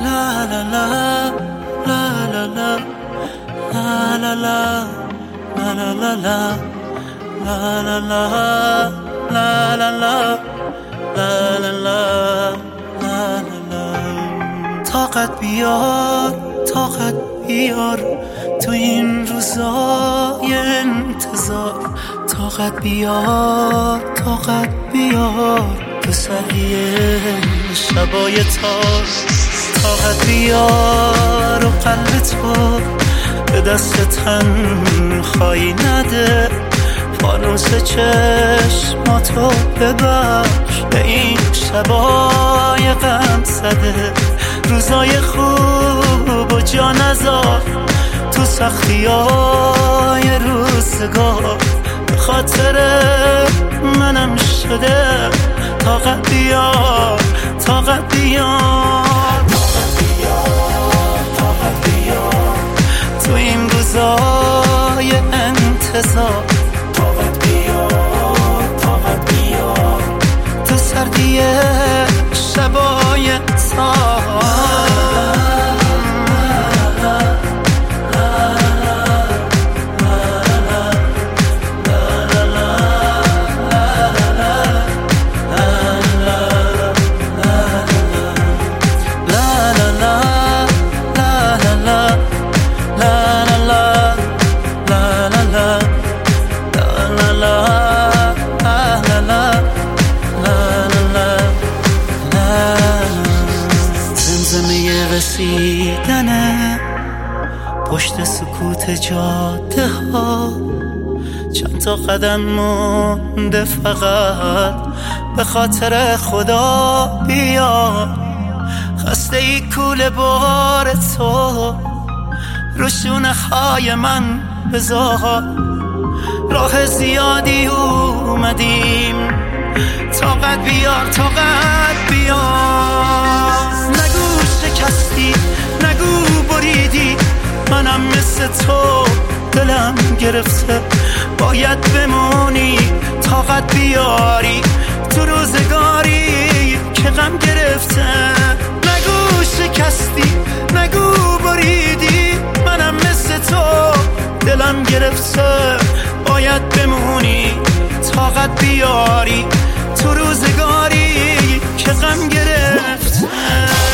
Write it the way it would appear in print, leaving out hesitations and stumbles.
La la la, la la la, la la la, la la la la, la la la, la la la, la la la, la la la. طاقت بیار، طاقت بیار تو این روزای انتظار. طاقت بیار، طاقت بیار تو سریع شبای تار. طاقت بیار و قلب تو به دست تنهایی نده. فانوس چشماتو ببخش به این شبای غم زده. روزای خوب و جا نذار تو سختیای روزگار. به خاطر منم شده طاقت بیار، طاقت بیار، طاقت بیار تو این روزای انتظار. طاقت بیار، طاقت بیار تو سردی شبای تار. رسیدنه پشت سکوت جاده ها. چند تا قدم مونده فقط به خاطر خدا بیا. خسته ای کوله بار تو رو شونه های من بذار. راه زیادی اومدیم طاقت بیار، طاقت بیار. نگو شکستی، نگو بریدی، منم مثل تو دلم گرفته. باید بمونی طاقت بیاری تو روزگاری که غم گرفته. نگو شکستی، نگو بریدی، منم مثل تو دلم گرفته. باید بمونی طاقت بیاری تو روزگاری که غم گرفته.